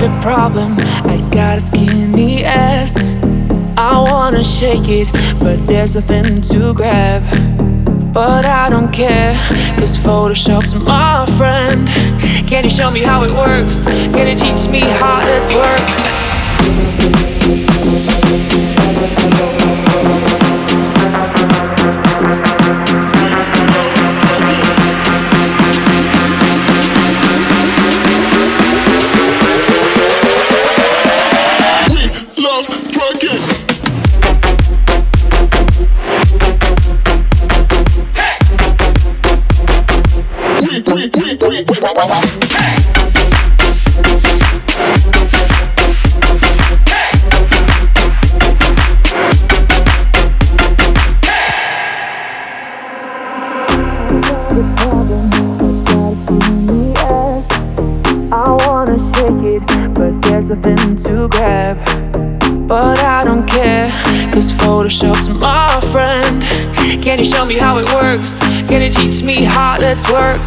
got a problem, I got a skinny ass. I wanna shake it, but there's nothing to grab. But I don't care, cause Photoshop's my friend. Can you show me how it works? Can you teach me how to work? Nothing to grab, but I don't care, cause Photoshop's my friend. Can you show me how it works? Can you teach me how to twerk?